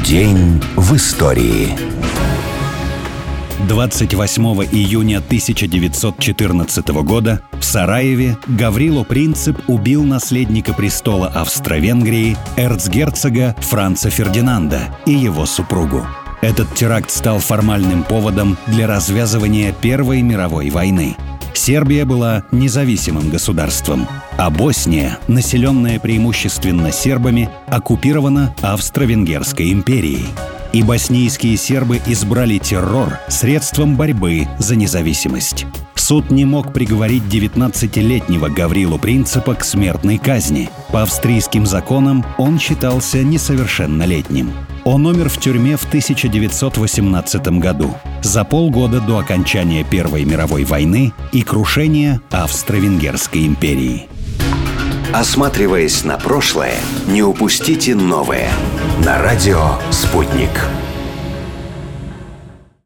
День в истории. 28 июня 1914 года в Сараеве Гаврило Принцип убил наследника престола Австро-Венгрии эрцгерцога Франца Фердинанда и его супругу. Этот теракт стал формальным поводом для развязывания Первой мировой войны. Сербия была независимым государством, а Босния, населенная преимущественно сербами, оккупирована Австро-Венгерской империей. И боснийские сербы избрали террор средством борьбы за независимость. Суд не мог приговорить 19-летнего Гаврилу Принципа к смертной казни. По австрийским законам он считался несовершеннолетним. Он умер в тюрьме в 1918 году, за полгода до окончания Первой мировой войны и крушения Австро-Венгерской империи. Осматриваясь на прошлое, не упустите новое. На радио «Спутник».